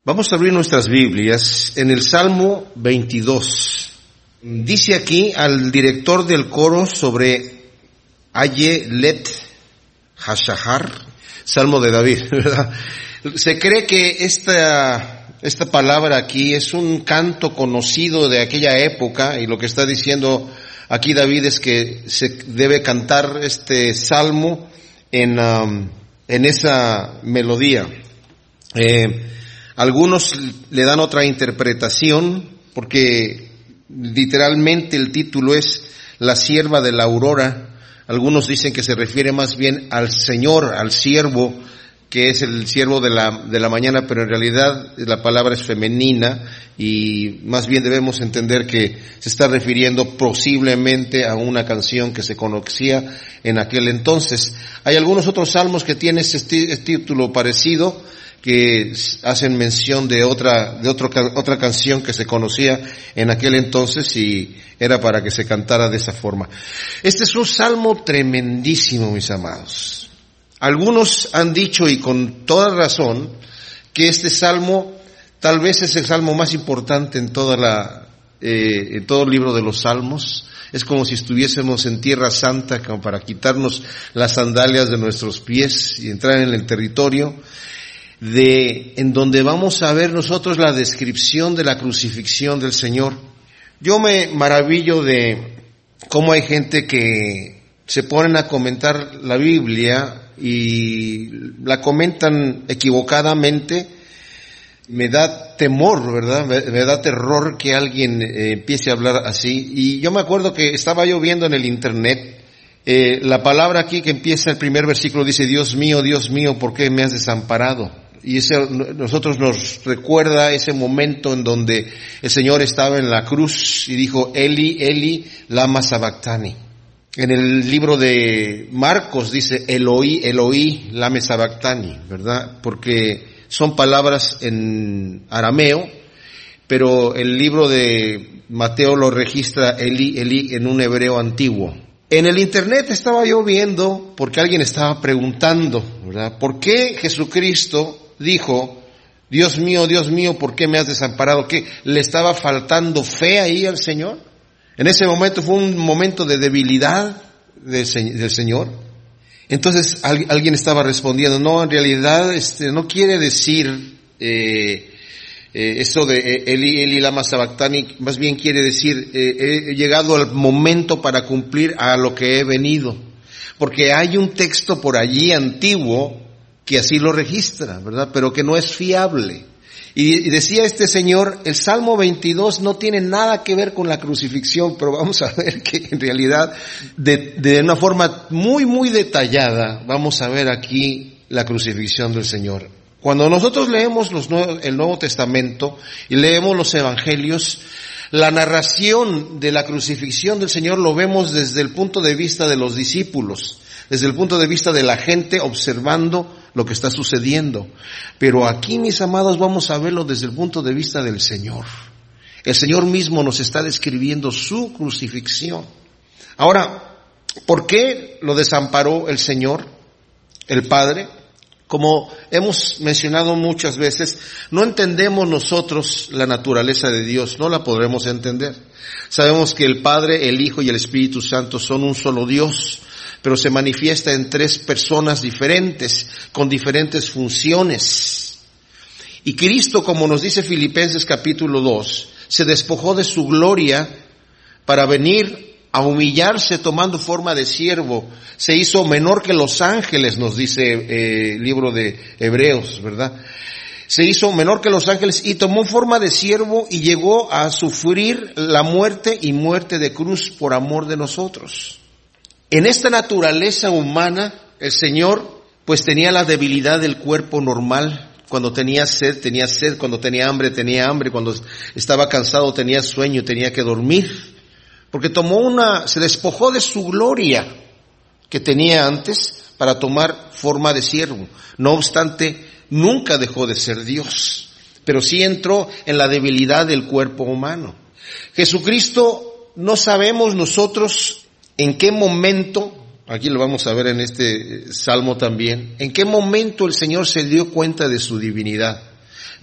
Vamos a abrir nuestras Biblias en el Salmo 22. Dice aquí al director del coro sobre Ayelet Hashahar, Salmo de David, ¿verdad? Se cree que esta palabra aquí es un canto conocido de aquella época, y lo que está diciendo aquí David es que se debe cantar este salmo en esa melodía. Algunos le dan otra interpretación porque literalmente el título es La sierva de la aurora. Algunos dicen que se refiere más bien al Señor, al siervo, que es el siervo de la mañana, pero en realidad la palabra es femenina y más bien debemos entender que se está refiriendo posiblemente a una canción que se conocía en aquel entonces. Hay algunos otros salmos que tienen este título parecido, que hacen mención de otra canción que se conocía en aquel entonces y era para que se cantara de esa forma. Este es un salmo tremendísimo, mis amados. Algunos han dicho, y con toda razón, que este salmo tal vez es el salmo más importante en todo el libro de los salmos. Es como si estuviésemos en Tierra Santa, como para quitarnos las sandalias de nuestros pies y entrar en el territorio en donde vamos a ver nosotros la descripción de la crucifixión del Señor. Yo me maravillo de cómo hay gente que se ponen a comentar la Biblia y la comentan equivocadamente. Me da temor, ¿verdad? Me da terror que alguien empiece a hablar así. Y yo me acuerdo que estaba yo viendo en el internet la palabra aquí que empieza el primer versículo, dice: Dios mío, ¿por qué me has desamparado? Y eso nosotros nos recuerda ese momento en donde el Señor estaba en la cruz y dijo: Eli, Eli, lama sabactani. En el libro de Marcos dice: Eloi, Eloi, lama sabactani, ¿verdad? Porque son palabras en arameo, pero el libro de Mateo lo registra Eli, Eli en un hebreo antiguo. En el internet estaba yo viendo, porque alguien estaba preguntando, ¿verdad? ¿Por qué Jesucristo dijo: Dios mío, ¿por qué me has desamparado? ¿Qué? ¿Le estaba faltando fe ahí al Señor? En ese momento fue un momento de debilidad del Señor. Entonces alguien estaba respondiendo: no, en realidad no quiere decir eso de Eli, Eli, lama sabactani, más bien quiere decir he llegado al momento para cumplir a lo que he venido. Porque hay un texto por allí antiguo que así lo registra, ¿verdad? Pero que no es fiable. Y decía este señor, el Salmo 22 no tiene nada que ver con la crucifixión, pero vamos a ver que en realidad, de una forma muy, muy detallada, vamos a ver aquí la crucifixión del Señor. Cuando nosotros leemos el Nuevo Testamento y leemos los Evangelios, la narración de la crucifixión del Señor lo vemos desde el punto de vista de los discípulos, desde el punto de vista de la gente observando lo que está sucediendo. Pero aquí, mis amados, vamos a verlo desde el punto de vista del Señor. El Señor mismo nos está describiendo su crucifixión. Ahora, ¿por qué lo desamparó el Señor, el Padre? Como hemos mencionado muchas veces, no entendemos nosotros la naturaleza de Dios, no la podremos entender. Sabemos que el Padre, el Hijo y el Espíritu Santo son un solo Dios, pero se manifiesta en tres personas diferentes, con diferentes funciones. Y Cristo, como nos dice Filipenses capítulo 2, se despojó de su gloria para venir a humillarse tomando forma de siervo. Se hizo menor que los ángeles, nos dice el libro de Hebreos, ¿verdad? Se hizo menor que los ángeles y tomó forma de siervo y llegó a sufrir la muerte y muerte de cruz por amor de nosotros. En esta naturaleza humana, el Señor pues tenía la debilidad del cuerpo normal. Cuando tenía sed, cuando tenía hambre, cuando estaba cansado, tenía sueño, tenía que dormir. Porque se despojó de su gloria que tenía antes para tomar forma de siervo. No obstante, nunca dejó de ser Dios, pero sí entró en la debilidad del cuerpo humano. Jesucristo, no sabemos nosotros en qué momento, aquí lo vamos a ver en este salmo también, en qué momento el Señor se dio cuenta de su divinidad.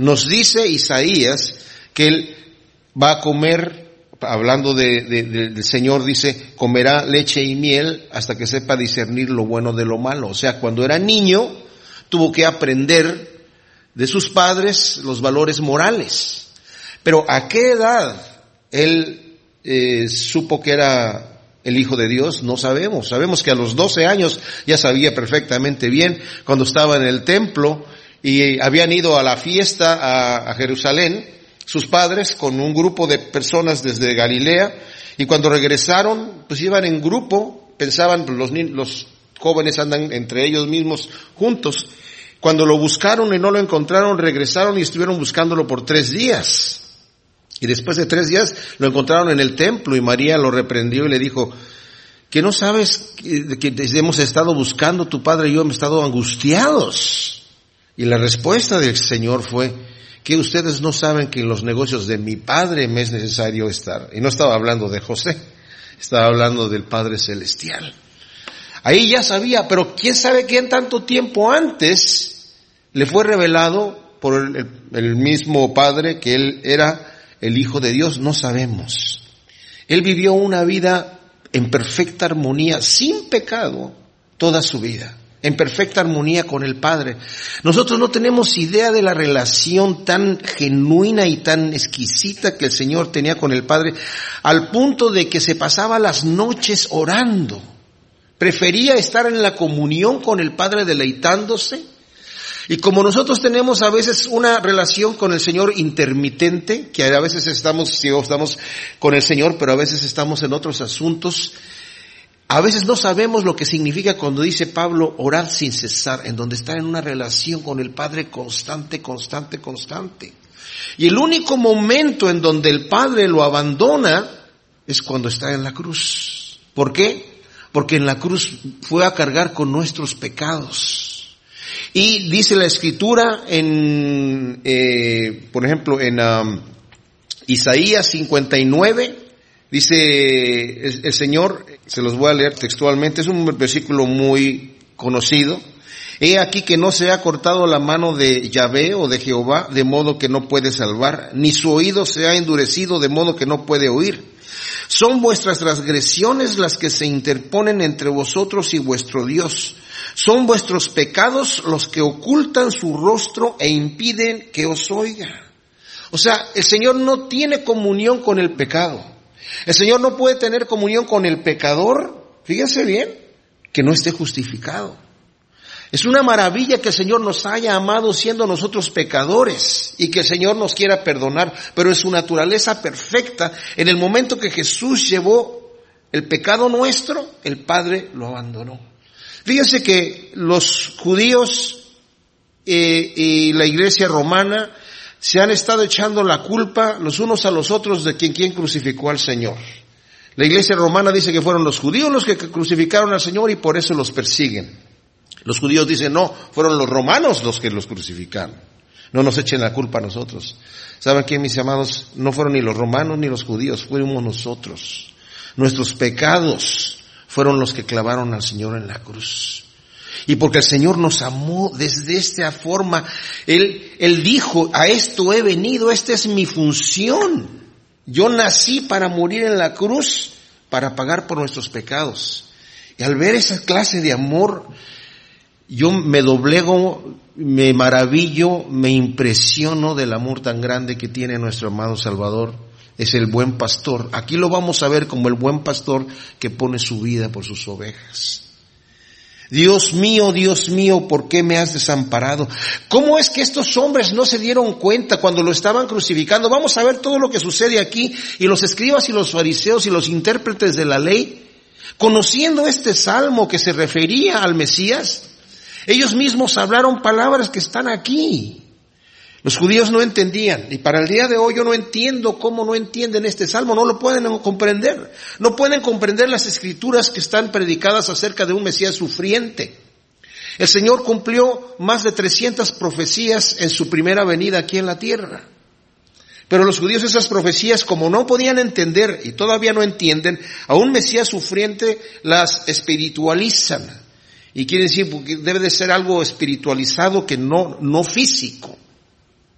Nos dice Isaías que él va a comer, hablando del Señor, dice, comerá leche y miel hasta que sepa discernir lo bueno de lo malo. O sea, cuando era niño, tuvo que aprender de sus padres los valores morales. Pero ¿a qué edad él supo que era el Hijo de Dios? No sabemos. Sabemos que a los 12 años ya sabía perfectamente bien, cuando estaba en el templo y habían ido a la fiesta a Jerusalén, sus padres con un grupo de personas desde Galilea, y cuando regresaron, pues iban en grupo, pensaban, pues los jóvenes andan entre ellos mismos juntos. Cuando lo buscaron y no lo encontraron, regresaron y estuvieron buscándolo por 3 días. Y después de 3 días lo encontraron en el templo y María lo reprendió y le dijo, ¿que no sabes que hemos estado buscando, tu padre y yo hemos estado angustiados? Y la respuesta del Señor fue, que ustedes no saben que en los negocios de mi Padre me es necesario estar. Y no estaba hablando de José, estaba hablando del Padre Celestial. Ahí ya sabía, pero quién sabe quién tanto tiempo antes le fue revelado por el mismo Padre que él era el Hijo de Dios, no sabemos. Él vivió una vida en perfecta armonía, sin pecado, toda su vida, en perfecta armonía con el Padre. Nosotros no tenemos idea de la relación tan genuina y tan exquisita que el Señor tenía con el Padre, al punto de que se pasaba las noches orando. Prefería estar en la comunión con el Padre deleitándose. Y como nosotros tenemos a veces una relación con el Señor intermitente, que a veces estamos con el Señor, pero a veces estamos en otros asuntos, a veces no sabemos lo que significa cuando dice Pablo, orad sin cesar, en donde está en una relación con el Padre constante. Y el único momento en donde el Padre lo abandona es cuando está en la cruz. ¿Por qué? Porque en la cruz fue a cargar con nuestros pecados. Y dice la Escritura por ejemplo, en Isaías 59, dice el Señor, se los voy a leer textualmente, es un versículo muy conocido. He aquí que no se ha cortado la mano de Yahvé o de Jehová, de modo que no puede salvar, ni su oído se ha endurecido, de modo que no puede oír. Son vuestras transgresiones las que se interponen entre vosotros y vuestro Dios. Son vuestros pecados los que ocultan su rostro e impiden que os oiga. O sea, el Señor no tiene comunión con el pecado. El Señor no puede tener comunión con el pecador, fíjense bien, que no esté justificado. Es una maravilla que el Señor nos haya amado siendo nosotros pecadores y que el Señor nos quiera perdonar, pero en su naturaleza perfecta, en el momento que Jesús llevó el pecado nuestro, el Padre lo abandonó. Fíjense que los judíos y la iglesia romana se han estado echando la culpa los unos a los otros de quién crucificó al Señor. La iglesia romana dice que fueron los judíos los que crucificaron al Señor y por eso los persiguen. Los judíos dicen, no, fueron los romanos los que los crucificaron. No nos echen la culpa a nosotros. ¿Saben qué, mis amados? No fueron ni los romanos ni los judíos, fuimos nosotros. Nuestros pecados fueron los que clavaron al Señor en la cruz. Y porque el Señor nos amó desde esta forma, Él dijo, a esto he venido, esta es mi función. Yo nací para morir en la cruz, para pagar por nuestros pecados. Y al ver esa clase de amor, yo me doblego, me maravillo, me impresiono del amor tan grande que tiene nuestro amado Salvador. Es el buen pastor. Aquí lo vamos a ver como el buen pastor que pone su vida por sus ovejas. Dios mío, ¿por qué me has desamparado? ¿Cómo es que estos hombres no se dieron cuenta cuando lo estaban crucificando? Vamos a ver todo lo que sucede aquí. Y los escribas y los fariseos y los intérpretes de la ley, conociendo este salmo que se refería al Mesías, ellos mismos hablaron palabras que están aquí. Los judíos no entendían, y para el día de hoy yo no entiendo cómo no entienden este salmo, no lo pueden comprender. No pueden comprender las escrituras que están predicadas acerca de un Mesías sufriente. El Señor cumplió más de 300 profecías en su primera venida aquí en la tierra. Pero los judíos esas profecías, como no podían entender, y todavía no entienden, a un Mesías sufriente las espiritualizan. Y quiere decir que debe de ser algo espiritualizado que no físico.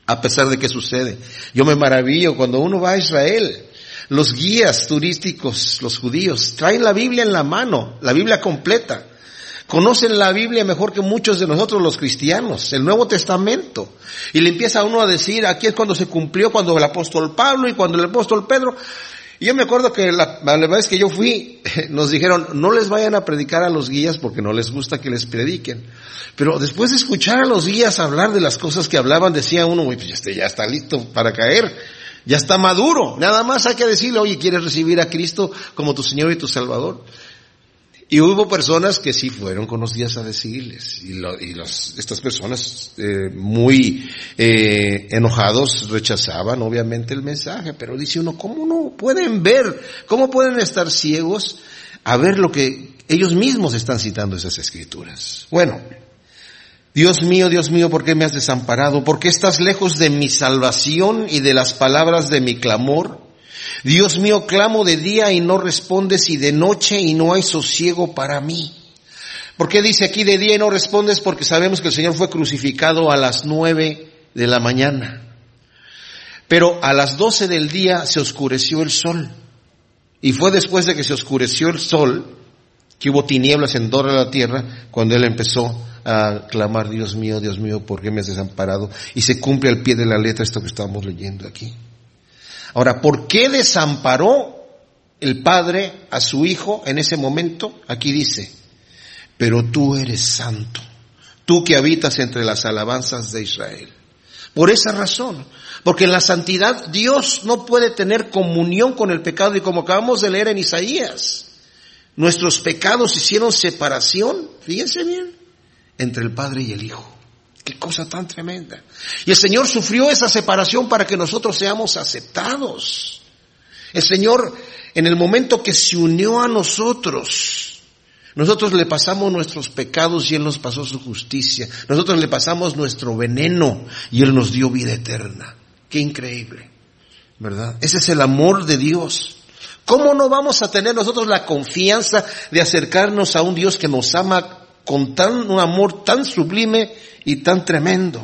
a pesar de que sucede. Yo me maravillo cuando uno va a Israel. Los guías turísticos, los judíos, traen la Biblia en la mano, la Biblia completa. Conocen la Biblia mejor que muchos de nosotros los cristianos, el Nuevo Testamento. Y le empieza uno a decir, aquí es cuando se cumplió, cuando el apóstol Pablo y cuando el apóstol Pedro. Y yo me acuerdo que la vez que yo fui, nos dijeron, no les vayan a predicar a los guías porque no les gusta que les prediquen. Pero después de escuchar a los guías hablar de las cosas que hablaban, decía uno, pues ya está listo para caer, ya está maduro. Nada más hay que decirle, oye, ¿quieres recibir a Cristo como tu Señor y tu Salvador? Y hubo personas que sí fueron con los guías a decirles, estas personas muy enojados rechazaban obviamente el mensaje, pero dice uno, ¿cómo no pueden ver? ¿Cómo pueden estar ciegos a ver lo que ellos mismos están citando esas escrituras? Bueno, Dios mío, ¿por qué me has desamparado? ¿Por qué estás lejos de mi salvación y de las palabras de mi clamor? Dios mío, clamo de día y no respondes, y de noche y no hay sosiego para mí. ¿Por qué dice aquí de día y no respondes? Porque sabemos que el Señor fue crucificado a las 9 de la mañana. Pero a las 12 del día se oscureció el sol. Y fue después de que se oscureció el sol, que hubo tinieblas en toda la tierra, cuando Él empezó a clamar, Dios mío, ¿por qué me has desamparado? Y se cumple al pie de la letra esto que estamos leyendo aquí. Ahora, ¿por qué desamparó el Padre a su Hijo en ese momento? Aquí dice, pero tú eres santo, tú que habitas entre las alabanzas de Israel. Por esa razón, porque en la santidad Dios no puede tener comunión con el pecado, y como acabamos de leer en Isaías, nuestros pecados hicieron separación, fíjense bien, entre el Padre y el Hijo. Qué cosa tan tremenda. Y el Señor sufrió esa separación para que nosotros seamos aceptados. El Señor, en el momento que se unió a nosotros le pasamos nuestros pecados y Él nos pasó su justicia. Nosotros le pasamos nuestro veneno y Él nos dio vida eterna. Qué increíble, ¿verdad? Ese es el amor de Dios. ¿Cómo no vamos a tener nosotros la confianza de acercarnos a un Dios que nos ama con un amor tan sublime y tan tremendo?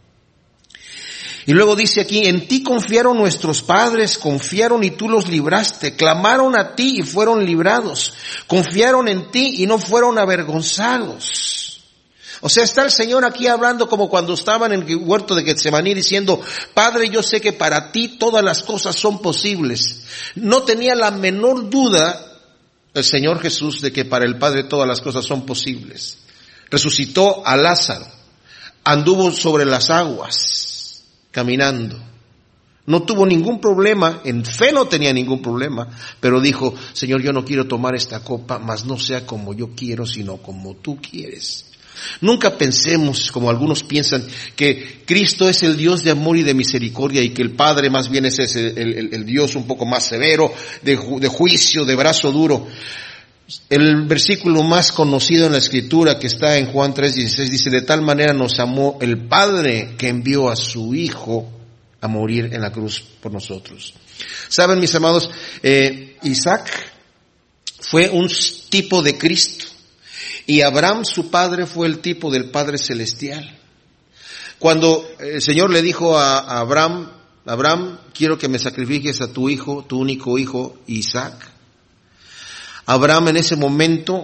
Y luego dice aquí, en ti confiaron nuestros padres, confiaron y tú los libraste, clamaron a ti y fueron librados, confiaron en ti y no fueron avergonzados. O sea, está el Señor aquí hablando como cuando estaban en el huerto de Getsemaní diciendo, Padre, yo sé que para ti todas las cosas son posibles. No tenía la menor duda el Señor Jesús de que para el Padre todas las cosas son posibles. Resucitó a Lázaro, anduvo sobre las aguas, caminando. No tuvo ningún problema, en fe no tenía ningún problema, pero dijo, Señor, yo no quiero tomar esta copa, mas no sea como yo quiero, sino como tú quieres. Nunca pensemos, como algunos piensan, que Cristo es el Dios de amor y de misericordia y que el Padre más bien es el Dios un poco más severo, de juicio, de brazo duro. El versículo más conocido en la Escritura, que está en Juan 3:16, dice, de tal manera nos amó el Padre que envió a su Hijo a morir en la cruz por nosotros. Saben, mis amados, Isaac fue un tipo de Cristo. Y Abraham, su padre, fue el tipo del Padre Celestial. Cuando el Señor le dijo a Abraham, quiero que me sacrifiques a tu hijo, tu único hijo, Isaac. Abraham en ese momento,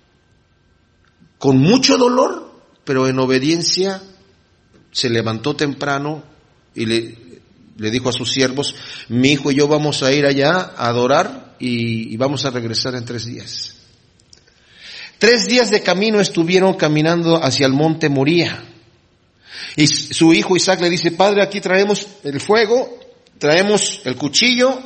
con mucho dolor, pero en obediencia, se levantó temprano y le dijo a sus siervos, mi hijo y yo vamos a ir allá a adorar y vamos a regresar en 3 días. 3 días de camino estuvieron caminando hacia el monte Moría. Y su hijo Isaac le dice, Padre, aquí traemos el fuego, traemos el cuchillo,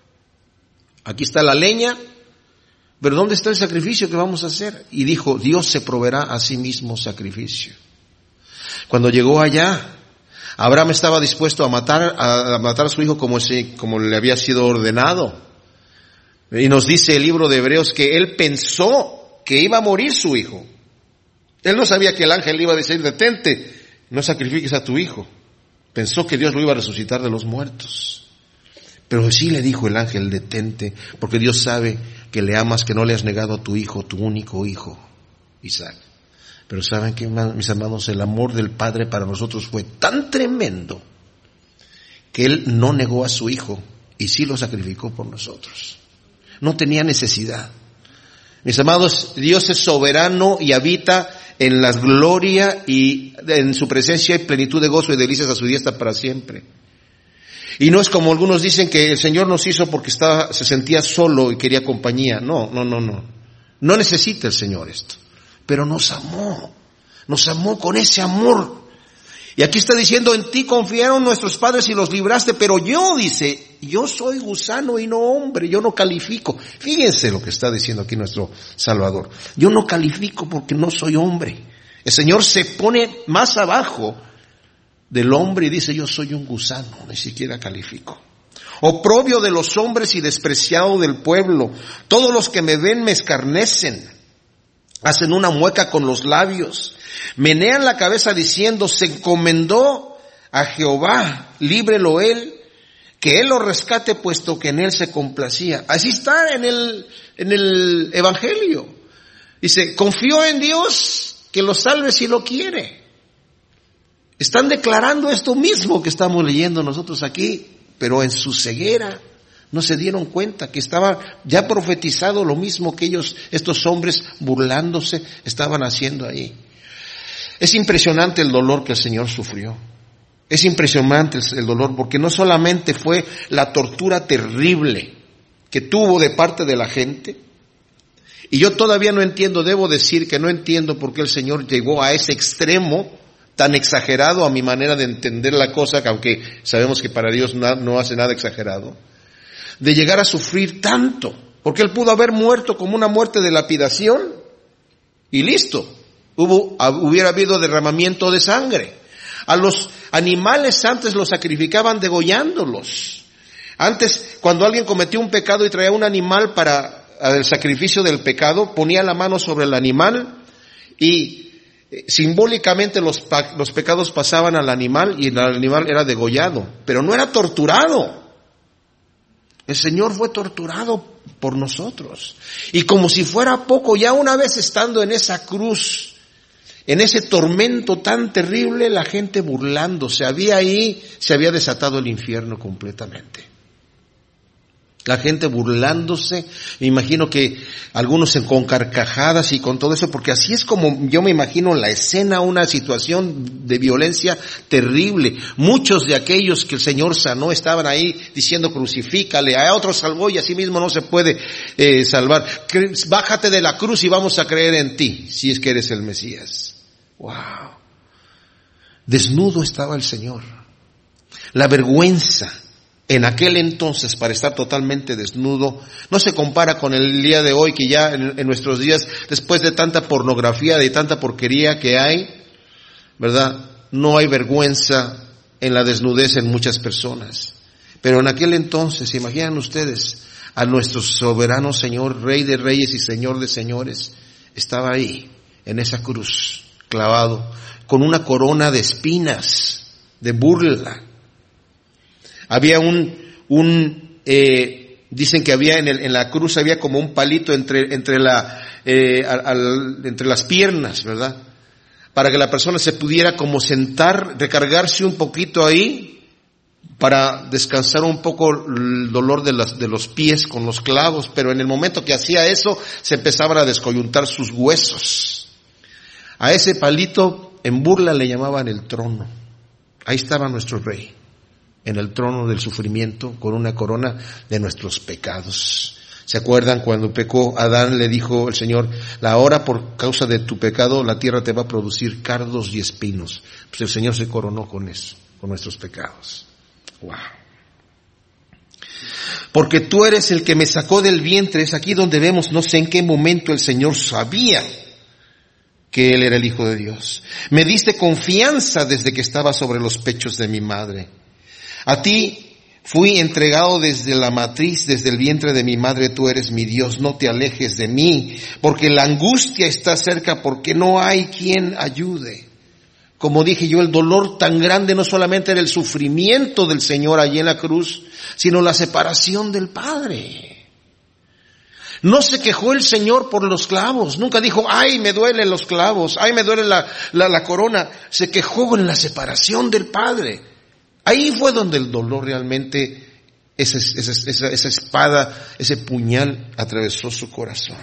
aquí está la leña, pero ¿dónde está el sacrificio que vamos a hacer? Y dijo, Dios se proveerá a sí mismo sacrificio. Cuando llegó allá, Abraham estaba dispuesto a matar a su hijo como le había sido ordenado. Y nos dice el libro de Hebreos que él pensó que iba a morir su hijo. Él no sabía que el ángel le iba a decir, detente, no sacrifiques a tu hijo. Pensó que Dios lo iba a resucitar de los muertos. Pero sí le dijo el ángel, detente, porque Dios sabe que le amas, que no le has negado a tu hijo, tu único hijo, Isaac. Pero saben que, mis hermanos, el amor del Padre para nosotros fue tan tremendo que Él no negó a su Hijo y sí lo sacrificó por nosotros. No tenía necesidad. Mis amados, Dios es soberano y habita en la gloria, y en su presencia hay plenitud de gozo y delicias a su diestra para siempre. Y no es como algunos dicen que el Señor nos hizo porque se sentía solo y quería compañía. No. No necesita el Señor esto. Pero nos amó con ese amor. Y aquí está diciendo, en ti confiaron nuestros padres y los libraste, pero yo, dice, yo soy gusano y no hombre, yo no califico. Fíjense lo que está diciendo aquí nuestro Salvador. Yo no califico porque no soy hombre. El Señor se pone más abajo del hombre y dice, yo soy un gusano, ni siquiera califico. Oprobio de los hombres y despreciado del pueblo. Todos los que me ven me escarnecen. Hacen una mueca con los labios. Menean la cabeza diciendo, se encomendó a Jehová, líbrelo Él, que Él lo rescate puesto que en Él se complacía. Así está en el Evangelio. Dice, confío en Dios que lo salve si lo quiere. Están declarando esto mismo que estamos leyendo nosotros aquí, pero en su ceguera no se dieron cuenta que estaba ya profetizado lo mismo que estos hombres burlándose, estaban haciendo ahí. Es impresionante el dolor que el Señor sufrió. Es impresionante el dolor porque no solamente fue la tortura terrible que tuvo de parte de la gente, y yo todavía no entiendo, debo decir que no entiendo por qué el Señor llegó a ese extremo tan exagerado a mi manera de entender la cosa, que aunque sabemos que para Dios no hace nada exagerado, de llegar a sufrir tanto, porque Él pudo haber muerto como una muerte de lapidación y listo. Hubiera habido derramamiento de sangre. A los animales antes los sacrificaban degollándolos. Antes, cuando alguien cometía un pecado y traía un animal para el sacrificio del pecado, ponía la mano sobre el animal y simbólicamente los pecados pasaban al animal y el animal era degollado, pero no era torturado. El Señor fue torturado por nosotros. Y como si fuera poco, ya una vez estando en esa cruz, en ese tormento tan terrible, la gente burlándose. Se había desatado el infierno completamente. La gente burlándose, me imagino que algunos con carcajadas y con todo eso, porque así es como yo me imagino la escena, una situación de violencia terrible. Muchos de aquellos que el Señor sanó estaban ahí diciendo, crucifícale, a otros salvó y así mismo no se puede salvar. Bájate de la cruz y vamos a creer en ti, si es que eres el Mesías. Wow. Desnudo estaba el Señor. La vergüenza en aquel entonces para estar totalmente desnudo no se compara con el día de hoy, que ya en nuestros días, después de tanta pornografía, de tanta porquería que hay, ¿verdad? No hay vergüenza en la desnudez en muchas personas. Pero en aquel entonces, imaginan ustedes, a nuestro soberano Señor, Rey de Reyes y Señor de Señores, estaba ahí, en esa cruz, clavado, con una corona de espinas, de burla. Había dicen que había en la cruz había como un palito entre las piernas, ¿verdad? Para que la persona se pudiera como sentar, recargarse un poquito ahí, para descansar un poco el dolor de los pies con los clavos, pero en el momento que hacía eso, se empezaban a descoyuntar sus huesos. A ese palito, en burla, le llamaban el trono. Ahí estaba nuestro Rey, en el trono del sufrimiento, con una corona de nuestros pecados. ¿Se acuerdan cuando pecó Adán? Le dijo el Señor, ahora por causa de tu pecado la tierra te va a producir cardos y espinos. Pues el Señor se coronó con eso, con nuestros pecados. Wow. Porque tú eres el que me sacó del vientre. Es aquí donde vemos, no sé en qué momento el Señor sabía que Él era el Hijo de Dios. Me diste confianza desde que estaba sobre los pechos de mi madre. A ti fui entregado desde la matriz, desde el vientre de mi madre. Tú eres mi Dios, no te alejes de mí, porque la angustia está cerca, porque no hay quien ayude. Como dije yo, el dolor tan grande no solamente era el sufrimiento del Señor allí en la cruz, sino la separación del Padre. No se quejó el Señor por los clavos, nunca dijo, ay, me duelen los clavos, ay, me duele la corona. Se quejó en la separación del Padre. Ahí fue donde el dolor realmente, esa espada, ese puñal atravesó su corazón.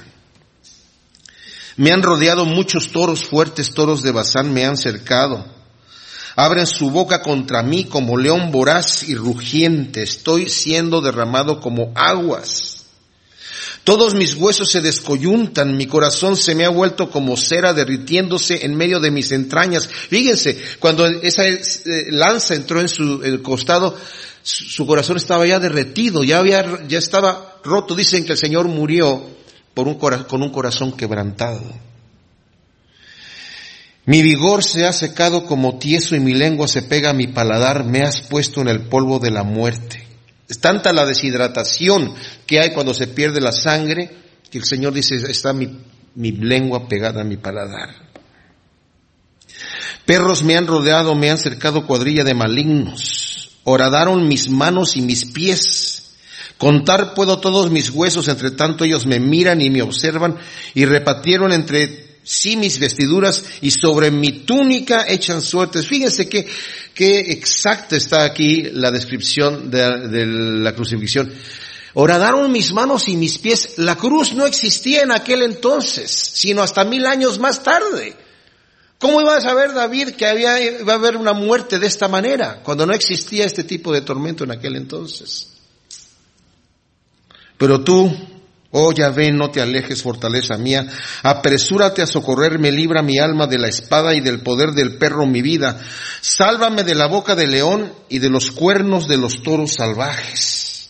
Me han rodeado muchos toros fuertes, toros de Basán me han cercado. Abren su boca contra mí como león voraz y rugiente. Estoy siendo derramado como aguas. Todos mis huesos se descoyuntan, mi corazón se me ha vuelto como cera derritiéndose en medio de mis entrañas. Fíjense, cuando esa lanza entró en el costado, su corazón estaba ya derretido, ya estaba roto. Dicen que el Señor murió con un corazón quebrantado. Mi vigor se ha secado como tieso y mi lengua se pega a mi paladar, me has puesto en el polvo de la muerte. Es tanta la deshidratación que hay cuando se pierde la sangre, que el Señor dice, está mi lengua pegada a mi paladar. Perros me han rodeado, me han cercado cuadrilla de malignos. Horadaron mis manos y mis pies. Contar puedo todos mis huesos, entre tanto ellos me miran y me observan, y repartieron entre sí mis vestiduras, y sobre mi túnica echan suertes. Fíjense qué exacta está aquí la descripción de la crucifixión. Horadaron mis manos y mis pies. La cruz no existía en aquel entonces, sino hasta 1000 años más tarde. ¿Cómo iba a saber David que iba a haber una muerte de esta manera, cuando no existía este tipo de tormento en aquel entonces? Pero tú, oh Yahvé, no te alejes, fortaleza mía, apresúrate a socorrerme, libra mi alma de la espada y del poder del perro mi vida, sálvame de la boca del león y de los cuernos de los toros salvajes.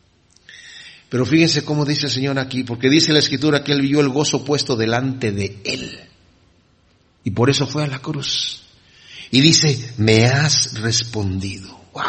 Pero fíjense cómo dice el Señor aquí, porque dice la Escritura que Él vio el gozo puesto delante de Él, y por eso fue a la cruz. Y dice, me has respondido. ¡Wow!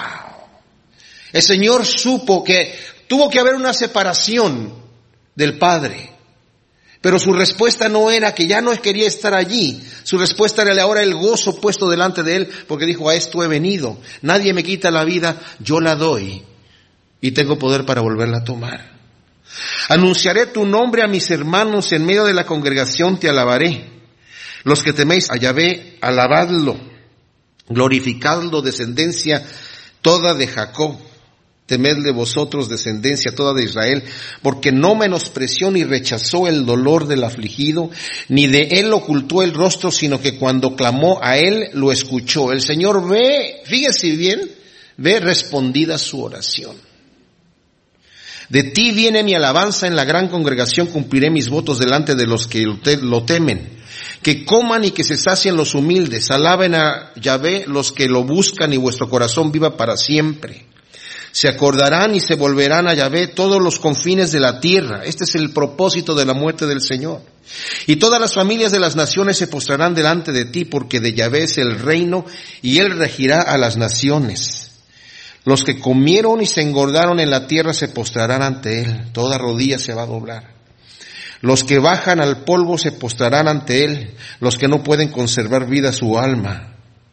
El Señor supo que tuvo que haber una separación del Padre, pero su respuesta no era que ya no quería estar allí. Su respuesta era ahora el gozo puesto delante de Él, porque dijo, a esto he venido. Nadie me quita la vida, yo la doy y tengo poder para volverla a tomar. Anunciaré tu nombre a mis hermanos, en medio de la congregación te alabaré. Los que teméis a Yahvé, alabadlo, glorificadlo, descendencia toda de Jacob. Temedle vosotros, descendencia toda de Israel, porque no menospreció ni rechazó el dolor del afligido, ni de él ocultó el rostro, sino que cuando clamó a él, lo escuchó. El Señor ve, fíjese bien, ve respondida su oración. De ti viene mi alabanza en la gran congregación, cumpliré mis votos delante de los que lo temen. Que coman y que se sacien los humildes, alaben a Yahvé los que lo buscan y vuestro corazón viva para siempre. Se acordarán y se volverán a Yahvé todos los confines de la tierra. Este es el propósito de la muerte del Señor. Y todas las familias de las naciones se postrarán delante de ti, porque de Yahvé es el reino y Él regirá a las naciones. Los que comieron y se engordaron en la tierra se postrarán ante Él. Toda rodilla se va a doblar. Los que bajan al polvo se postrarán ante Él. Los que no pueden conservar vida su alma.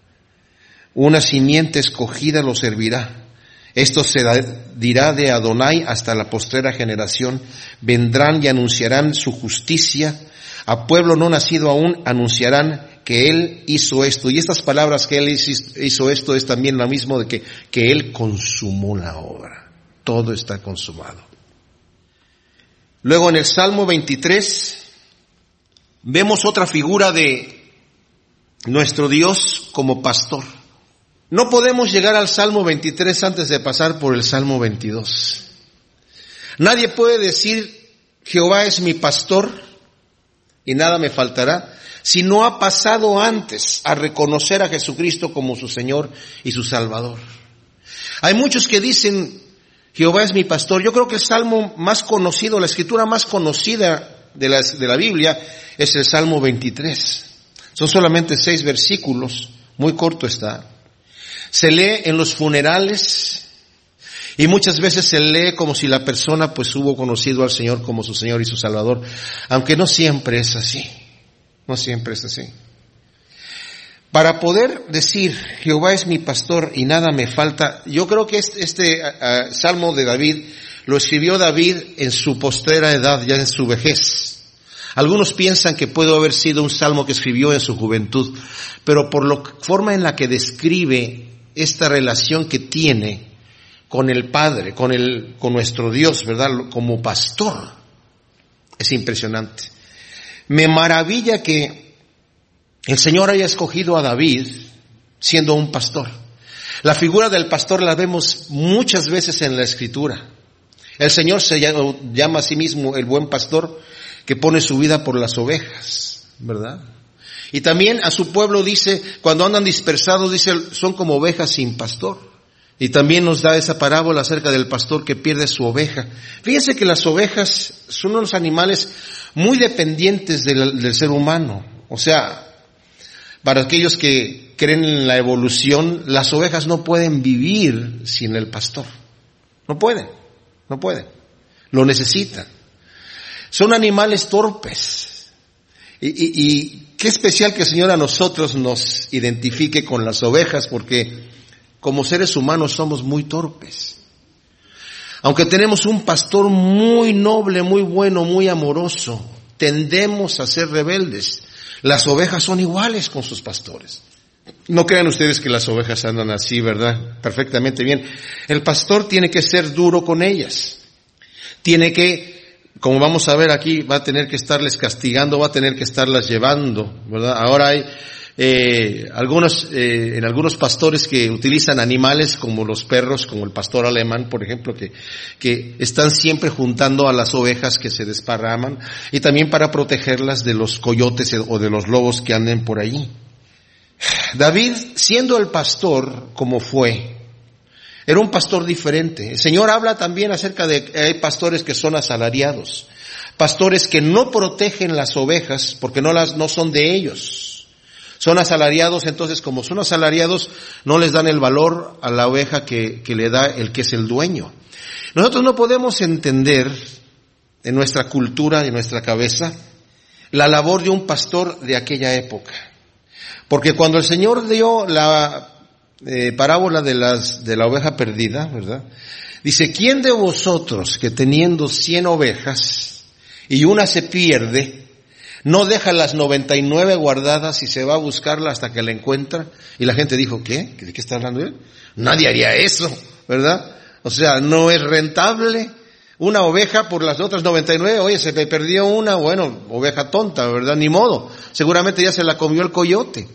Una simiente escogida los servirá. Esto se dirá de Adonai hasta la postrera generación. Vendrán y anunciarán su justicia. A pueblo no nacido aún anunciarán que Él hizo esto. Y estas palabras que Él hizo esto es también lo mismo de que Él consumó la obra. Todo está consumado. Luego en el Salmo 23 vemos otra figura de nuestro Dios como pastor. No podemos llegar al Salmo 23 antes de pasar por el Salmo 22. Nadie puede decir, Jehová es mi pastor y nada me faltará, si no ha pasado antes a reconocer a Jesucristo como su Señor y su Salvador. Hay muchos que dicen, Jehová es mi pastor. Yo creo que el Salmo más conocido, la escritura más conocida de la Biblia es el Salmo 23. Son solamente 6 versículos, muy corto está. Se lee en los funerales y muchas veces se lee como si la persona pues hubo conocido al Señor como su Señor y su Salvador, aunque no siempre es así, no siempre es así. Para poder decir, Jehová es mi pastor y nada me falta, yo creo que este Salmo de David lo escribió David en su postrera edad, ya en su vejez. Algunos piensan que pudo haber sido un salmo que escribió en su juventud, pero por la forma en la que describe esta relación que tiene con el Padre, con nuestro Dios, ¿verdad? Como pastor. Es impresionante. Me maravilla que el Señor haya escogido a David siendo un pastor. La figura del pastor la vemos muchas veces en la Escritura. El Señor se llama a sí mismo el buen pastor que pone su vida por las ovejas, ¿verdad? Y también a su pueblo dice, cuando andan dispersados, dice, son como ovejas sin pastor. Y también nos da esa parábola acerca del pastor que pierde su oveja. Fíjense que las ovejas son unos animales muy dependientes del ser humano. O sea, para aquellos que creen en la evolución, las ovejas no pueden vivir sin el pastor. No pueden. Lo necesitan. Son animales torpes. Y qué especial que el Señor a nosotros nos identifique con las ovejas, porque como seres humanos somos muy torpes. Aunque tenemos un pastor muy noble, muy bueno, muy amoroso, tendemos a ser rebeldes. Las ovejas son iguales con sus pastores. No crean ustedes que las ovejas andan así, ¿verdad? Perfectamente bien. El pastor tiene que ser duro con ellas. Tiene que, como vamos a ver aquí, va a tener que estarles castigando, va a tener que estarlas llevando, ¿verdad? Ahora hay en algunos pastores que utilizan animales como los perros, como el pastor alemán, por ejemplo, que están siempre juntando a las ovejas que se desparraman, y también para protegerlas de los coyotes o de los lobos que anden por allí. David, siendo el pastor como fue, era un pastor diferente. El Señor habla también acerca de que hay pastores que son asalariados, pastores que no protegen las ovejas porque no son de ellos. Son asalariados, entonces como son asalariados, no les dan el valor a la oveja que le da el que es el dueño. Nosotros no podemos entender en nuestra cultura, en nuestra cabeza, la labor de un pastor de aquella época. Porque cuando el Señor dio la parábola de la oveja perdida, ¿verdad? Dice, ¿quién de vosotros que teniendo 100 ovejas y una se pierde, no deja las 99 guardadas y se va a buscarla hasta que la encuentra? Y la gente dijo, ¿qué? ¿De qué está hablando él? Nadie haría eso, ¿verdad? O sea, no es rentable una oveja por las otras 99. Oye, se me perdió una, bueno, oveja tonta, ¿verdad? Ni modo. Seguramente ya se la comió el coyote.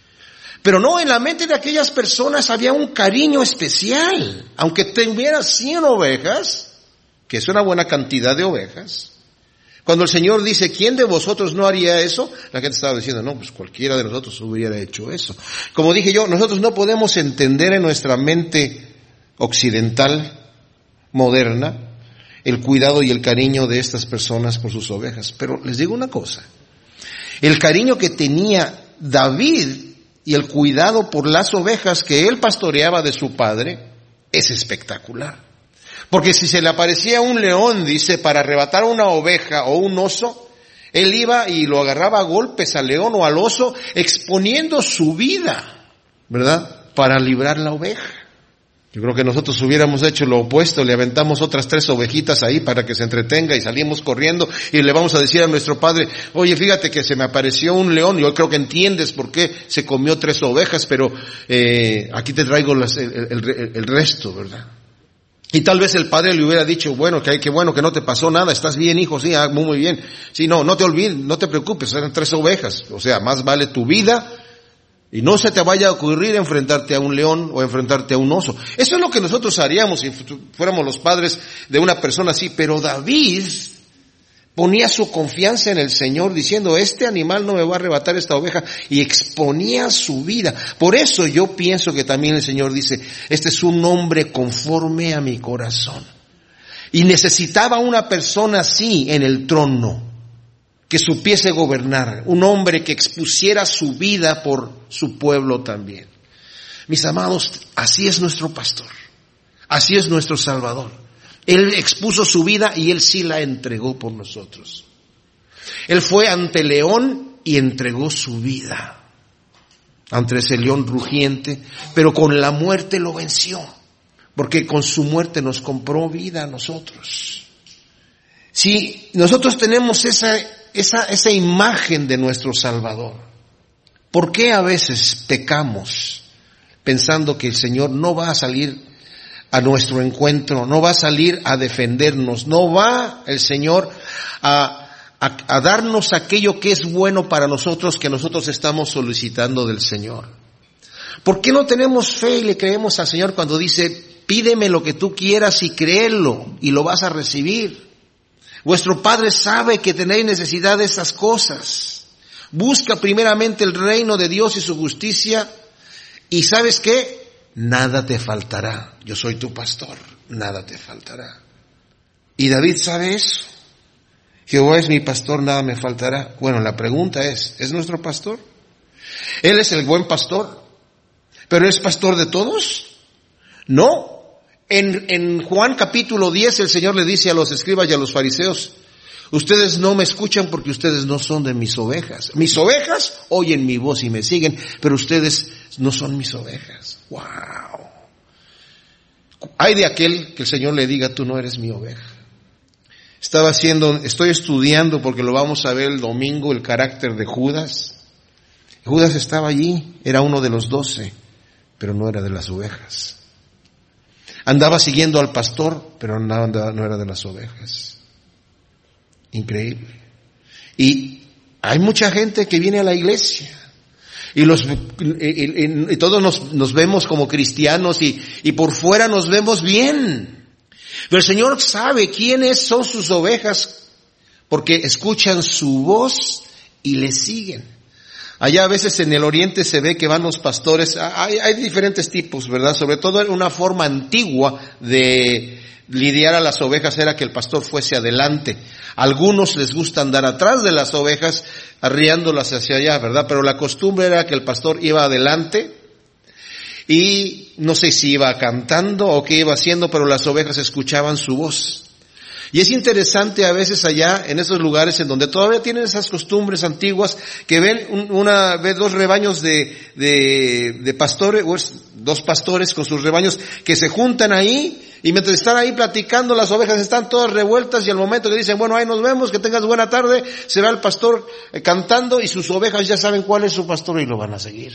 Pero no, en la mente de aquellas personas había un cariño especial. Aunque tuviera 100 ovejas, que es una buena cantidad de ovejas, cuando el Señor dice, ¿quién de vosotros no haría eso? La gente estaba diciendo, no, pues cualquiera de nosotros hubiera hecho eso. Como dije yo, nosotros no podemos entender en nuestra mente occidental, moderna, el cuidado y el cariño de estas personas por sus ovejas. Pero les digo una cosa, el cariño que tenía David y el cuidado por las ovejas que él pastoreaba de su padre es espectacular. Porque si se le aparecía un león, dice, para arrebatar una oveja o un oso, él iba y lo agarraba a golpes al león o al oso, exponiendo su vida, ¿verdad?, para librar la oveja. Yo creo que nosotros hubiéramos hecho lo opuesto, le aventamos otras 3 ovejitas ahí para que se entretenga y salimos corriendo y le vamos a decir a nuestro padre, oye, fíjate que se me apareció un león, yo creo que entiendes por qué se comió 3 ovejas, pero aquí te traigo el resto, ¿verdad? Y tal vez el padre le hubiera dicho, bueno, qué bueno que no te pasó nada, estás bien, hijo, sí, muy bien. Sí, no te olvides, no te preocupes, eran 3 ovejas, o sea, más vale tu vida y no se te vaya a ocurrir enfrentarte a un león o enfrentarte a un oso. Eso es lo que nosotros haríamos si fuéramos los padres de una persona así, pero David ponía su confianza en el Señor diciendo, este animal no me va a arrebatar esta oveja, y exponía su vida. Por eso yo pienso que también el Señor dice, este es un hombre conforme a mi corazón. Y necesitaba una persona así en el trono, que supiese gobernar, un hombre que expusiera su vida por su pueblo también. Mis amados, así es nuestro pastor, así es nuestro Salvador. Él expuso su vida y Él sí la entregó por nosotros. Él fue ante el león y entregó su vida ante ese león rugiente, pero con la muerte lo venció, porque con su muerte nos compró vida a nosotros. Si nosotros tenemos esa imagen de nuestro Salvador, ¿por qué a veces pecamos pensando que el Señor no va a salir a nuestro encuentro, no va a salir a defendernos, no va el Señor a darnos aquello que es bueno para nosotros, que nosotros estamos solicitando del Señor. ¿Por qué no tenemos fe y le creemos al Señor cuando dice, pídeme lo que tú quieras y créelo y lo vas a recibir? Vuestro Padre sabe que tenéis necesidad de esas cosas. Busca primeramente el reino de Dios y su justicia, y ¿sabes qué? Nada te faltará. Yo soy tu pastor, nada te faltará. Y David sabe eso. Jehová es mi pastor, nada me faltará. Bueno, la pregunta ¿es nuestro pastor? Él es el buen pastor, pero ¿es pastor de todos? No. En Juan capítulo 10 el Señor le dice a los escribas y a los fariseos, ustedes no me escuchan porque ustedes no son de mis ovejas. Mis ovejas oyen mi voz y me siguen, pero ustedes no son mis ovejas. ¡Wow! Hay de aquel que el Señor le diga, tú no eres mi oveja. Estoy estudiando, porque lo vamos a ver el domingo, el carácter de Judas. Judas estaba allí, era uno de los 12, pero no era de las ovejas. Andaba siguiendo al pastor, pero no era de las ovejas. Increíble. Y hay mucha gente que viene a la iglesia y todos nos vemos como cristianos y por fuera nos vemos bien. Pero el Señor sabe quiénes son sus ovejas porque escuchan su voz y le siguen. Allá a veces en el oriente se ve que van los pastores, hay diferentes tipos, ¿verdad? Sobre todo una forma antigua de lidiar a las ovejas era que el pastor fuese adelante. A algunos les gusta andar atrás de las ovejas, arriándolas hacia allá, ¿verdad? Pero la costumbre era que el pastor iba adelante y no sé si iba cantando o qué iba haciendo, pero las ovejas escuchaban su voz. Y es interesante a veces allá, en esos lugares en donde todavía tienen esas costumbres antiguas, que ven dos rebaños de pastores, o dos pastores con sus rebaños, que se juntan ahí, y mientras están ahí platicando, las ovejas están todas revueltas, y al momento que dicen, bueno, ahí nos vemos, que tengas buena tarde, se va el pastor cantando, y sus ovejas ya saben cuál es su pastor y lo van a seguir.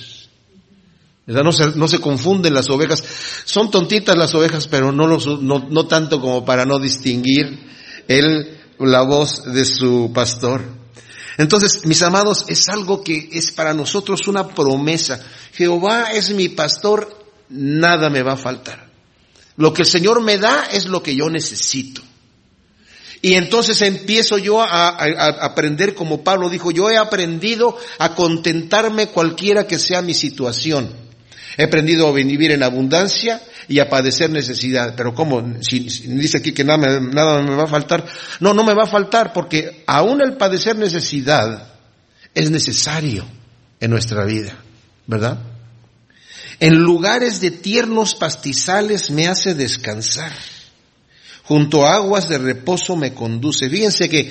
No se confunden las ovejas. Son tontitas las ovejas, pero no tanto como para no distinguir la voz de su pastor. Entonces, mis amados, es algo que es para nosotros una promesa. Jehová es mi pastor, nada me va a faltar. Lo que el Señor me da es lo que yo necesito. Y entonces empiezo yo a aprender, como Pablo dijo, yo he aprendido a contentarme cualquiera que sea mi situación. He aprendido a vivir en abundancia y a padecer necesidad. Pero ¿cómo? Si dice aquí que nada me va a faltar. No me va a faltar, porque aún el padecer necesidad es necesario en nuestra vida, ¿verdad? En lugares de tiernos pastizales me hace descansar. Junto a aguas de reposo me conduce. Fíjense que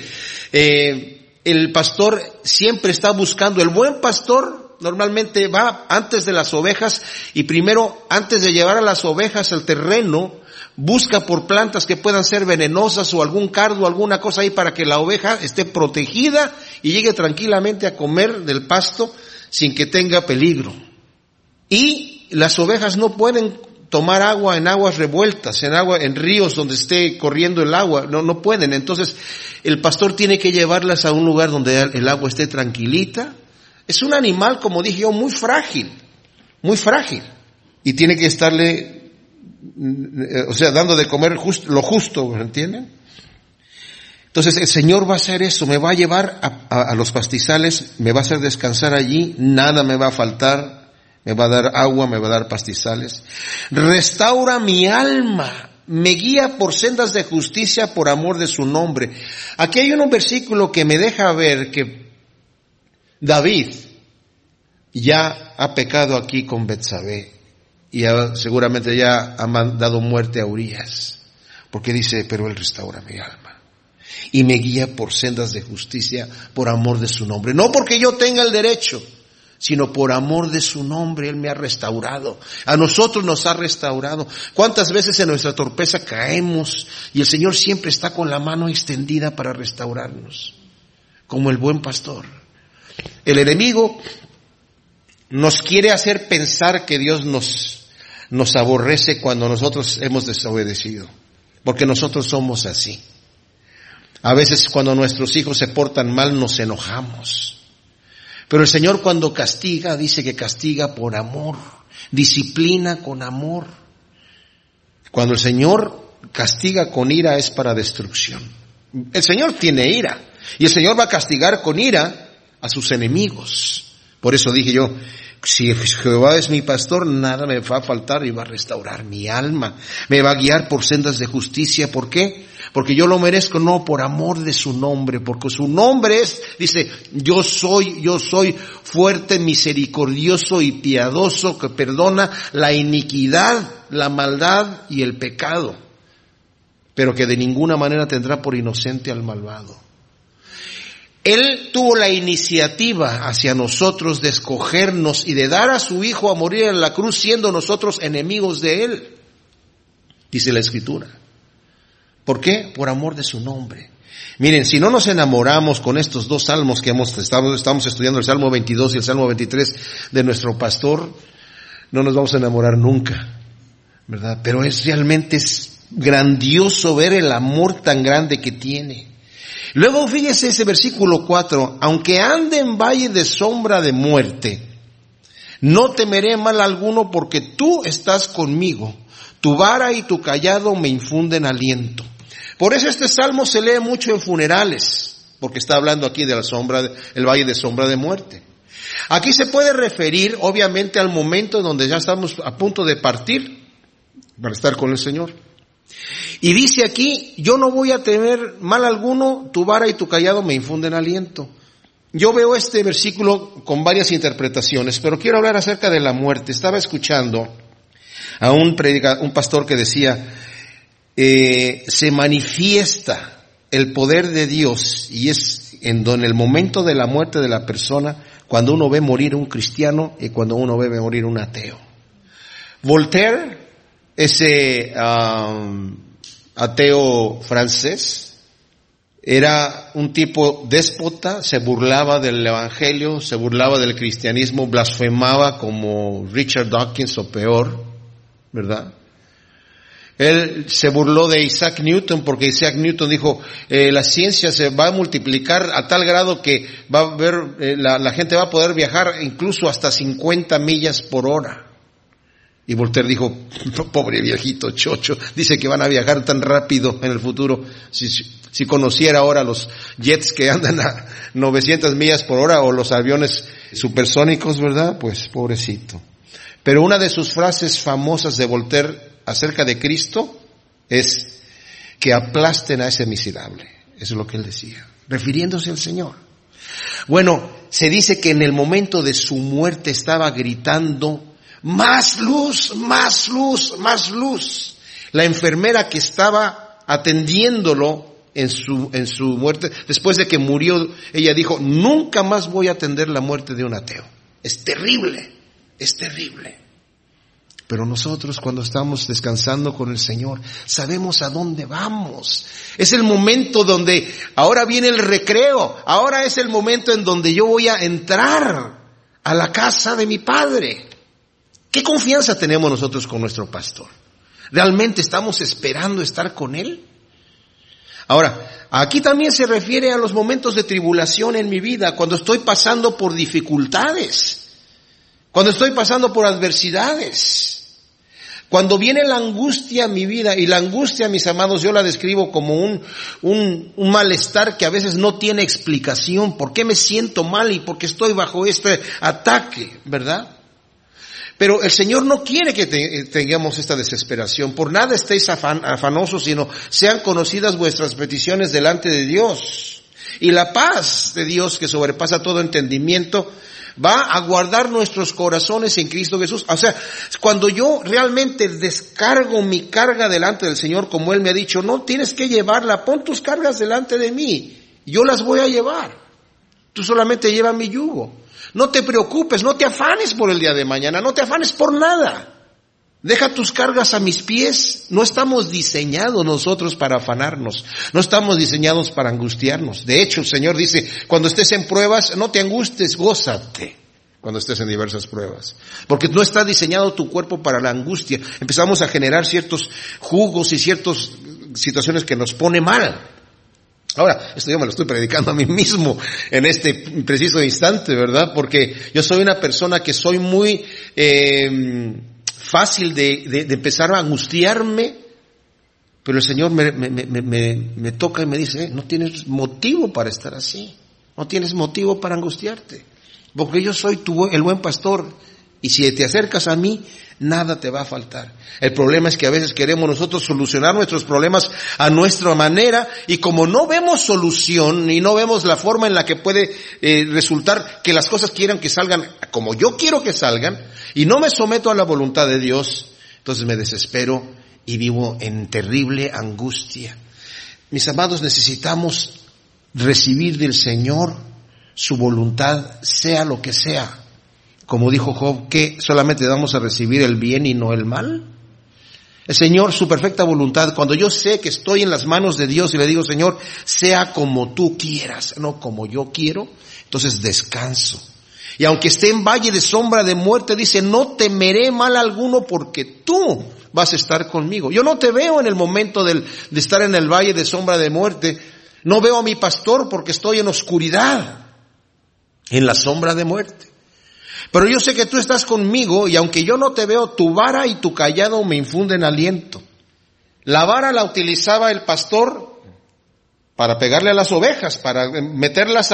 el pastor siempre está buscando, el buen pastor normalmente va antes de las ovejas y primero, antes de llevar a las ovejas al terreno, busca por plantas que puedan ser venenosas o algún cardo, alguna cosa ahí para que la oveja esté protegida y llegue tranquilamente a comer del pasto sin que tenga peligro. Y las ovejas no pueden tomar agua en aguas revueltas, en ríos donde esté corriendo el agua, no pueden. Entonces el pastor tiene que llevarlas a un lugar donde el agua esté tranquilita. Es un animal, como dije yo, muy frágil, y tiene que estarle, dando de comer lo justo, ¿entienden? Entonces el Señor va a hacer eso, me va a llevar a los pastizales, me va a hacer descansar allí, nada me va a faltar, me va a dar agua, me va a dar pastizales. Restaura mi alma, me guía por sendas de justicia por amor de su nombre. Aquí hay un versículo que me deja ver que David ya ha pecado aquí con Betsabé y seguramente ya ha dado muerte a Urías, porque dice, pero él restaura mi alma y me guía por sendas de justicia por amor de su nombre. No porque yo tenga el derecho, sino por amor de su nombre. Él me ha restaurado. A nosotros nos ha restaurado. ¿Cuántas veces en nuestra torpeza caemos y el Señor siempre está con la mano extendida para restaurarnos? Como el buen pastor. El enemigo nos quiere hacer pensar que Dios nos aborrece cuando nosotros hemos desobedecido, porque nosotros somos así. A veces cuando nuestros hijos se portan mal nos enojamos, pero el Señor cuando castiga, dice que castiga por amor, disciplina con amor. Cuando el Señor castiga con ira es para destrucción. El Señor tiene ira y el Señor va a castigar con ira a sus enemigos. Por eso dije yo, si Jehová es mi pastor, nada me va a faltar y va a restaurar mi alma. Me va a guiar por sendas de justicia. ¿Por qué? Porque yo lo merezco, no por amor de su nombre, porque su nombre es, dice, yo soy fuerte, misericordioso y piadoso, que perdona la iniquidad, la maldad y el pecado, pero que de ninguna manera tendrá por inocente al malvado. Él tuvo la iniciativa hacia nosotros de escogernos y de dar a su Hijo a morir en la cruz siendo nosotros enemigos de Él, dice la Escritura. ¿Por qué? Por amor de su nombre. Miren, si no nos enamoramos con estos dos salmos que estamos estudiando, el Salmo 22 y el Salmo 23 de nuestro pastor, no nos vamos a enamorar nunca, ¿verdad? Pero realmente es grandioso ver el amor tan grande que tiene. Luego fíjese ese versículo 4, aunque ande en valle de sombra de muerte, no temeré mal alguno porque tú estás conmigo, tu vara y tu cayado me infunden aliento. Por eso este salmo se lee mucho en funerales, porque está hablando aquí de la sombra, el valle de sombra de muerte. Aquí se puede referir obviamente al momento donde ya estamos a punto de partir para estar con el Señor. Y dice aquí, yo no voy a temer mal alguno, tu vara y tu cayado me infunden aliento. Yo veo este versículo con varias interpretaciones, pero quiero hablar acerca de la muerte. Estaba escuchando a un pastor que decía, se manifiesta el poder de Dios y es en el momento de la muerte de la persona cuando uno ve morir un cristiano y cuando uno ve morir un ateo. Voltaire, ese ateo francés, era un tipo déspota, se burlaba del evangelio, se burlaba del cristianismo, blasfemaba como Richard Dawkins o peor, ¿verdad? Él se burló de Isaac Newton porque Isaac Newton dijo, la ciencia se va a multiplicar a tal grado que va a haber, la gente va a poder viajar incluso hasta 50 millas por hora. Y Voltaire dijo, pobre viejito chocho, dice que van a viajar tan rápido en el futuro. Si conociera ahora los jets que andan a 900 millas por hora o los aviones supersónicos, ¿verdad? Pues pobrecito. Pero una de sus frases famosas de Voltaire acerca de Cristo es que aplasten a ese miserable. Eso es lo que él decía, refiriéndose al Señor. Bueno, se dice que en el momento de su muerte estaba gritando, más luz, más luz, más luz. La enfermera que estaba atendiéndolo en su muerte, después de que murió, ella dijo, nunca más voy a atender la muerte de un ateo. Es terrible, es terrible. Pero nosotros cuando estamos descansando con el Señor, sabemos a dónde vamos. Es el momento donde ahora viene el recreo, ahora es el momento en donde yo voy a entrar a la casa de mi Padre. ¿Qué confianza tenemos nosotros con nuestro pastor? ¿Realmente estamos esperando estar con Él? Ahora, aquí también se refiere a los momentos de tribulación en mi vida, cuando estoy pasando por dificultades, cuando estoy pasando por adversidades, cuando viene la angustia a mi vida, y la angustia, mis amados, yo la describo como un malestar que a veces no tiene explicación, ¿por qué me siento mal y por qué estoy bajo este ataque, verdad? Pero el Señor no quiere que tengamos esta desesperación. Por nada estéis afanosos, sino sean conocidas vuestras peticiones delante de Dios. Y la paz de Dios, que sobrepasa todo entendimiento, va a guardar nuestros corazones en Cristo Jesús. O sea, cuando yo realmente descargo mi carga delante del Señor, como Él me ha dicho, no tienes que llevarla, pon tus cargas delante de mí, yo las voy a llevar. Tú solamente lleva mi yugo. No te preocupes, no te afanes por el día de mañana, no te afanes por nada. Deja tus cargas a mis pies. No estamos diseñados nosotros para afanarnos, no estamos diseñados para angustiarnos. De hecho, el Señor dice, cuando estés en pruebas, no te angusties, gózate. cuando estés en diversas pruebas. Porque no está diseñado tu cuerpo para la angustia. Empezamos a generar ciertos jugos y ciertas situaciones que nos pone mal. Ahora, esto yo me lo estoy predicando a mí mismo en este preciso instante, ¿verdad? Porque yo soy una persona que soy muy fácil de empezar a angustiarme, pero el Señor me toca y me dice, no tienes motivo para estar así, no tienes motivo para angustiarte, porque yo soy el buen pastor, y si te acercas a mí, nada te va a faltar. El problema es que a veces queremos nosotros solucionar nuestros problemas a nuestra manera, y como no vemos solución y no vemos la forma en la que puede resultar que las cosas quieran que salgan como yo quiero que salgan, y no me someto a la voluntad de Dios, entonces me desespero y vivo en terrible angustia. Mis amados, necesitamos recibir del Señor su voluntad, sea lo que sea. Como dijo Job, ¿qué? ¿Solamente vamos a recibir el bien y no el mal? El Señor, su perfecta voluntad, cuando yo sé que estoy en las manos de Dios y le digo, Señor, sea como tú quieras, no como yo quiero, entonces descanso. Y aunque esté en valle de sombra de muerte, dice, no temeré mal alguno porque tú vas a estar conmigo. Yo no te veo en el momento de estar en el valle de sombra de muerte. No veo a mi pastor porque estoy en oscuridad, en la sombra de muerte. Pero yo sé que tú estás conmigo, y aunque yo no te veo, tu vara y tu cayado me infunden aliento. La vara la utilizaba el pastor para pegarle a las ovejas, para meterlas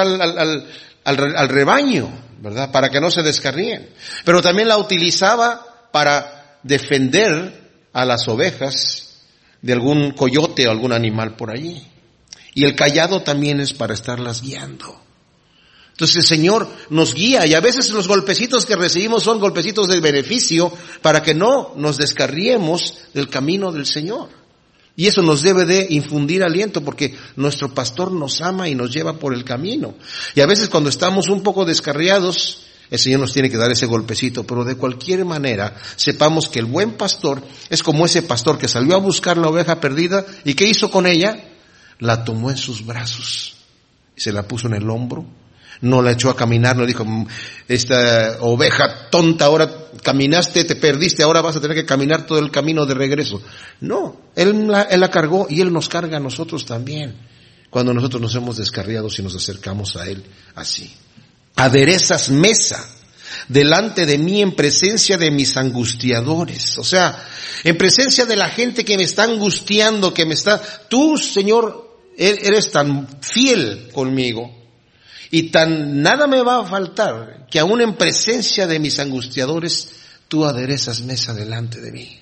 al rebaño, ¿verdad? Para que no se descarríen. Pero también la utilizaba para defender a las ovejas de algún coyote o algún animal por allí. Y el cayado también es para estarlas guiando. Entonces el Señor nos guía, y a veces los golpecitos que recibimos son golpecitos de beneficio para que no nos descarriemos del camino del Señor. Y eso nos debe de infundir aliento, porque nuestro pastor nos ama y nos lleva por el camino. Y a veces cuando estamos un poco descarriados, el Señor nos tiene que dar ese golpecito, pero de cualquier manera sepamos que el buen pastor es como ese pastor que salió a buscar la oveja perdida, y ¿qué hizo con ella? La tomó en sus brazos y se la puso en el hombro. No la echó a caminar, no dijo, esta oveja tonta, ahora caminaste, te perdiste, ahora vas a tener que caminar todo el camino de regreso. No, Él la cargó, y Él nos carga a nosotros también, cuando nosotros nos hemos descarriado y nos acercamos a Él así. Aderezas mesa delante de mí en presencia de mis angustiadores. O sea, en presencia de la gente que me está angustiando, tú, Señor, eres tan fiel conmigo. Y nada me va a faltar, que aún en presencia de mis angustiadores, tú aderezas mesa delante de mí.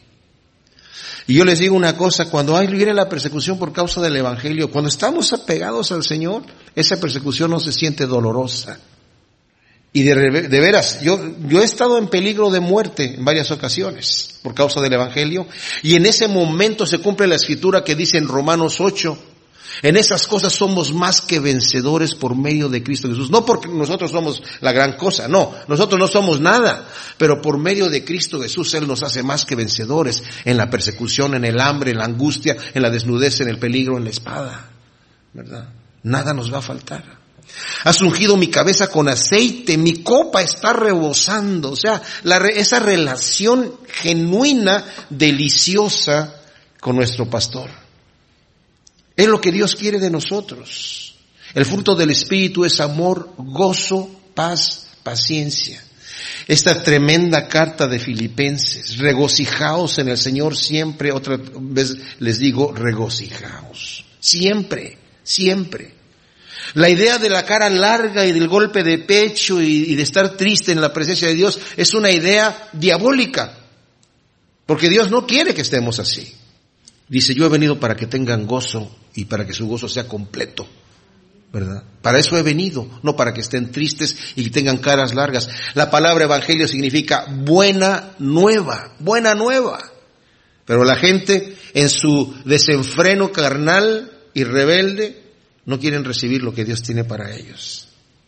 Y yo les digo una cosa, cuando viene la persecución por causa del Evangelio, cuando estamos apegados al Señor, esa persecución no se siente dolorosa. Y de veras, yo he estado en peligro de muerte en varias ocasiones por causa del Evangelio, y en ese momento se cumple la escritura que dice en Romanos 8, en esas cosas somos más que vencedores por medio de Cristo Jesús. No porque nosotros somos la gran cosa, no, nosotros no somos nada, pero por medio de Cristo Jesús Él nos hace más que vencedores en la persecución, en el hambre, en la angustia, en la desnudez, en el peligro, en la espada, ¿verdad? Nada nos va a faltar. Has ungido mi cabeza con aceite, mi copa está rebosando. O sea, esa relación genuina, deliciosa con nuestro pastor. Es lo que Dios quiere de nosotros. El fruto del Espíritu es amor, gozo, paz, paciencia. Esta tremenda carta de Filipenses, regocijaos en el Señor siempre, otra vez les digo, regocijaos. Siempre, siempre. La idea de la cara larga y del golpe de pecho y de estar triste en la presencia de Dios es una idea diabólica, porque Dios no quiere que estemos así. Dice, yo he venido para que tengan gozo y para que su gozo sea completo, ¿verdad? Para eso he venido, no para que estén tristes y tengan caras largas. La palabra evangelio significa buena nueva, buena nueva. Pero la gente en su desenfreno carnal y rebelde no quieren recibir lo que Dios tiene para ellos.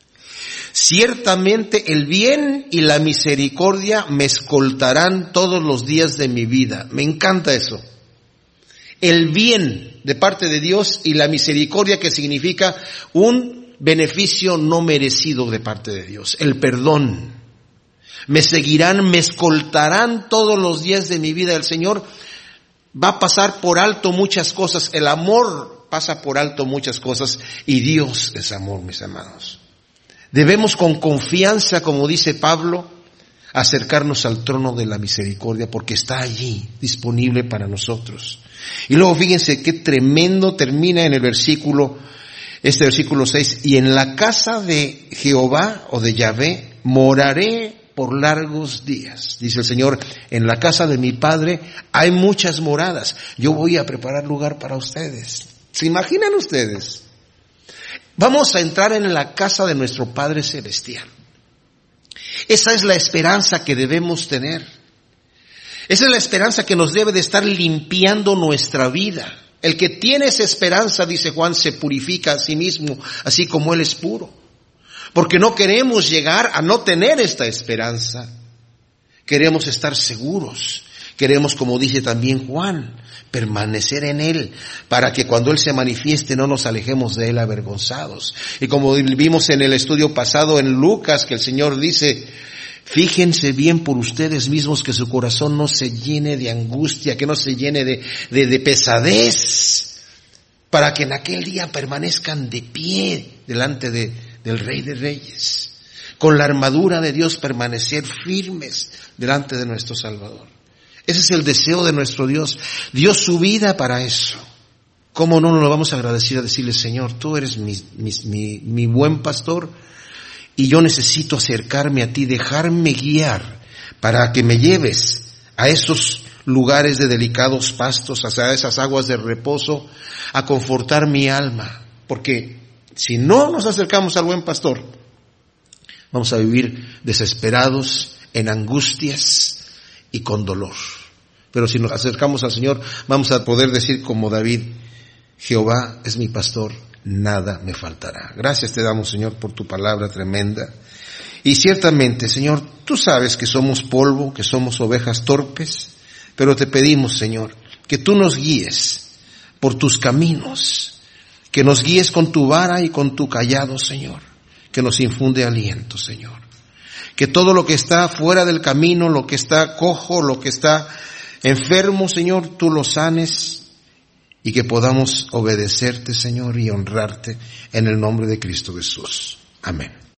Ciertamente el bien y la misericordia me escoltarán todos los días de mi vida. Me encanta eso. El bien de parte de Dios y la misericordia, que significa un beneficio no merecido de parte de Dios. El perdón. Me seguirán, me escoltarán todos los días de mi vida. El Señor va a pasar por alto muchas cosas. El amor pasa por alto muchas cosas y Dios es amor, mis amados. Debemos con confianza, como dice Pablo, acercarnos al trono de la misericordia porque está allí disponible para nosotros. Y luego fíjense qué tremendo termina en el versículo 6, y en la casa de Jehová o de Yahvé moraré por largos días. Dice el Señor, en la casa de mi Padre hay muchas moradas. Yo voy a preparar lugar para ustedes. ¿Se imaginan ustedes? Vamos a entrar en la casa de nuestro Padre Celestial. Esa es la esperanza que debemos tener. Esa es la esperanza que nos debe de estar limpiando nuestra vida. El que tiene esa esperanza, dice Juan, se purifica a sí mismo, así como Él es puro. Porque no queremos llegar a no tener esta esperanza. Queremos estar seguros. Queremos, como dice también Juan, permanecer en Él, para que cuando Él se manifieste no nos alejemos de Él avergonzados. Y como vimos en el estudio pasado en Lucas, que el Señor dice, fíjense bien por ustedes mismos que su corazón no se llene de angustia, que no se llene de pesadez, para que en aquel día permanezcan de pie delante del Rey de Reyes, con la armadura de Dios permanecer firmes delante de nuestro Salvador. Ese es el deseo de nuestro Dios. Dio su vida para eso. ¿Cómo no nos lo vamos a agradecer, a decirle, Señor, tú eres mi buen pastor y yo necesito acercarme a ti, dejarme guiar para que me lleves a esos lugares de delicados pastos, hacia esas aguas de reposo, a confortar mi alma? Porque si no nos acercamos al buen pastor, vamos a vivir desesperados, en angustias y con dolor. Pero si nos acercamos al Señor, vamos a poder decir como David, Jehová es mi pastor, nada me faltará. Gracias te damos, Señor, por tu palabra tremenda. Y ciertamente, Señor, tú sabes que somos polvo, que somos ovejas torpes, pero te pedimos, Señor, que tú nos guíes por tus caminos, que nos guíes con tu vara y con tu cayado, Señor, que nos infunde aliento, Señor. Que todo lo que está fuera del camino, lo que está cojo, lo que está enfermo, Señor, tú lo sanes y que podamos obedecerte, Señor, y honrarte en el nombre de Cristo Jesús. Amén.